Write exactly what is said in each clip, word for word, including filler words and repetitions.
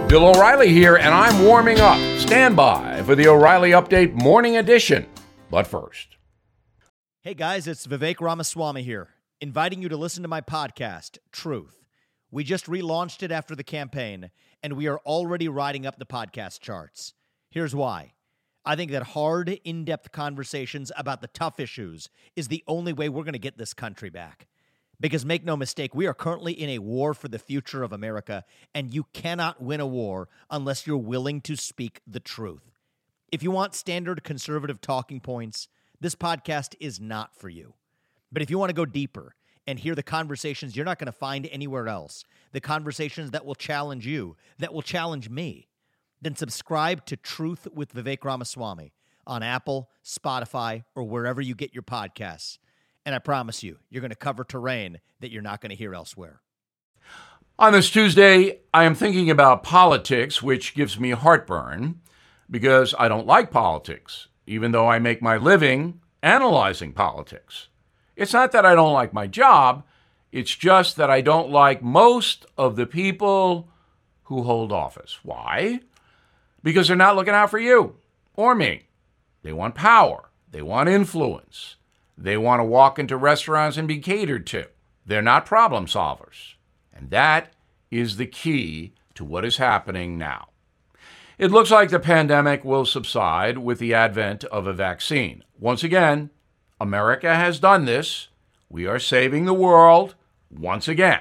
Bill O'Reilly here, and I'm warming up. Stand by for the O'Reilly Update Morning Edition. But first. Hey guys, it's Vivek Ramaswamy here, inviting you to listen to my podcast, Truth. We just relaunched it after the campaign, and we are already riding up the podcast charts. Here's why. I think that hard, in-depth conversations about the tough issues is the only way we're going to get this country back. Because make no mistake, we are currently in a war for the future of America, and you cannot win a war unless you're willing to speak the truth. If you want standard conservative talking points, this podcast is not for you. But if you want to go deeper and hear the conversations you're not going to find anywhere else, the conversations that will challenge you, that will challenge me, then subscribe to Truth with Vivek Ramaswamy on Apple, Spotify, or wherever you get your podcasts. And I promise you, you're going to cover terrain that you're not going to hear elsewhere. On this Tuesday, I am thinking about politics, which gives me heartburn because I don't like politics, even though I make my living analyzing politics. It's not that I don't like my job. It's just that I don't like most of the people who hold office. Why? Because they're not looking out for you or me. They want power. They want influence. They want to walk into restaurants and be catered to. They're not problem solvers. And that is the key to what is happening now. It looks like the pandemic will subside with the advent of a vaccine. Once again, America has done this. We are saving the world once again.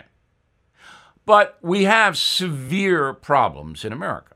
But we have severe problems in America.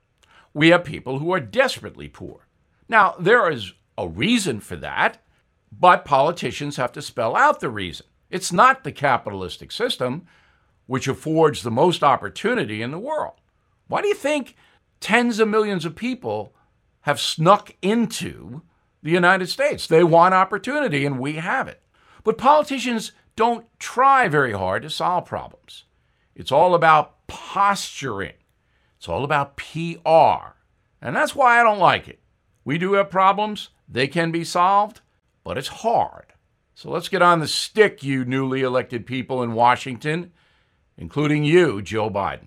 We have people who are desperately poor. Now, there is a reason for that. But politicians have to spell out the reason. It's not the capitalistic system, which affords the most opportunity in the world. Why do you think tens of millions of people have snuck into the United States? They want opportunity, and we have it. But politicians don't try very hard to solve problems. It's all about posturing. It's all about P R. And that's why I don't like it. We do have problems. They can be solved. But it's hard. So let's get on the stick, you newly elected people in Washington, including you, Joe Biden.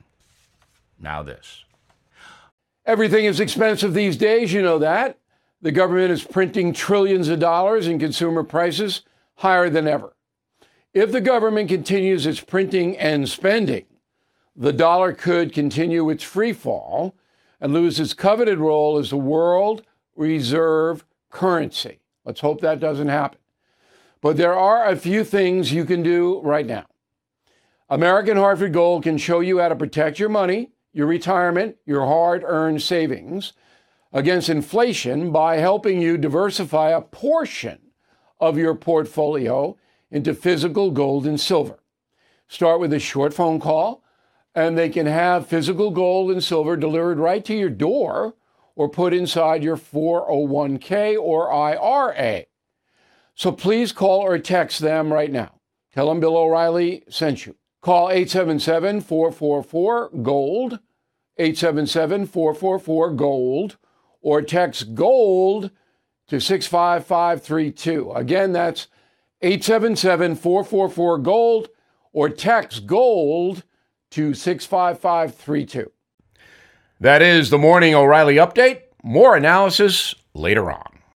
Now this. Everything is expensive these days, you know that. The government is printing trillions of dollars and consumer prices higher than ever. If the government continues its printing and spending, the dollar could continue its free fall and lose its coveted role as the world reserve currency. Let's hope that doesn't happen. But there are a few things you can do right now. American Hartford Gold can show you how to protect your money, your retirement, your hard-earned savings against inflation by helping you diversify a portion of your portfolio into physical gold and silver. Start with a short phone call, and they can have physical gold and silver delivered right to your door or put inside your four oh one k or I R A. So please call or text them right now. Tell them Bill O'Reilly sent you. Call eight seven seven, four four four, GOLD, eight seven seven, four four four, GOLD, or text GOLD to six five five three two. Again, that's eight seven seven, four four four, GOLD, or text GOLD to six five five three two. That is the Morning O'Reilly Update. More analysis later on.